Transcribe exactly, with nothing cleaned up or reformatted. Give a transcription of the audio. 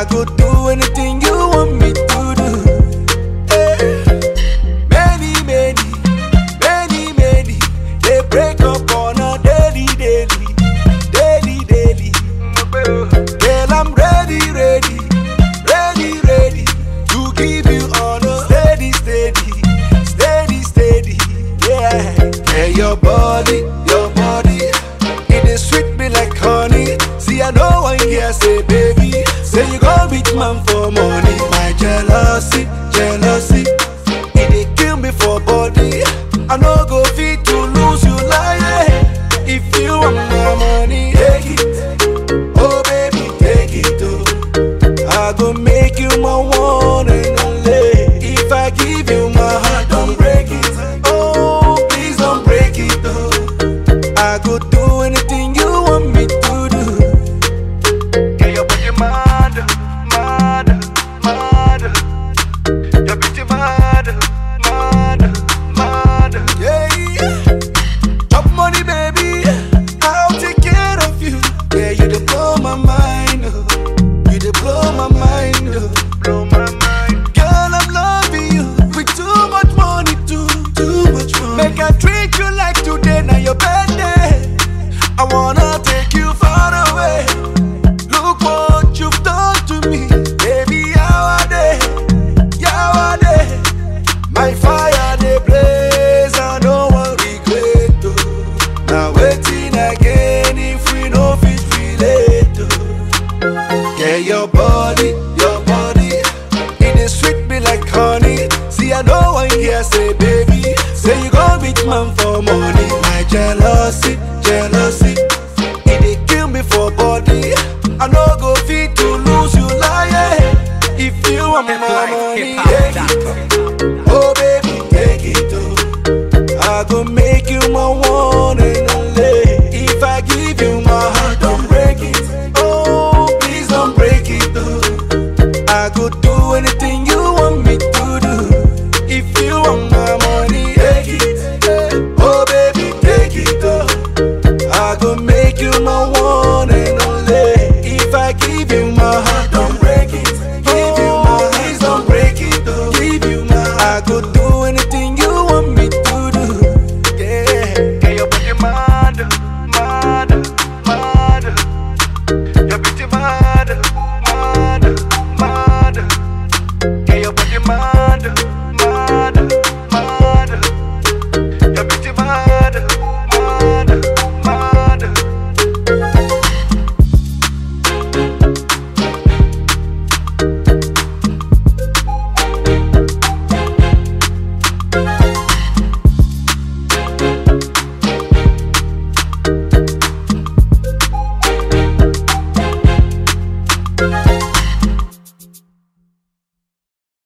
go do anything you want me to do. Hey. Many, many, many, many, they break up on a daily, daily, daily, daily. Girl, I'm ready, ready, ready, ready to give you all a steady, steady, steady, steady. Yeah, yeah, your body, your body, it is sweet me like honey. See, I know one here say, baby, say you gon' reach man for money. My jealousy, jealousy, it dey kill me for body. I no go fit to lose you like that. If you want my money, take it, oh baby, take it, oh. I go make you my one and only. If I give you my heart, don't break it, oh please don't break it, oh. I go do anything you want me to do. Yeah, your body mad, mad, mad. Your beauty mad, mad, mad. Yeah, chop money, baby, I'll take care of you. Yeah, you dey blow my mind, oh. You dey blow my mind, oh. Blow my mind. Girl, I'm loving you with too much money, too, too much money. Make I treat you like today, now your birthday. I wanna take you far away. Look what you've done to me, baby. How are they? How are they? My fire they blaze, I don't want regret. Oh. Now waiting again if we no fit relate. Oh. Yeah, your body, your body, it is sweet me like honey. See, I know one here say, baby, say you gon' reach man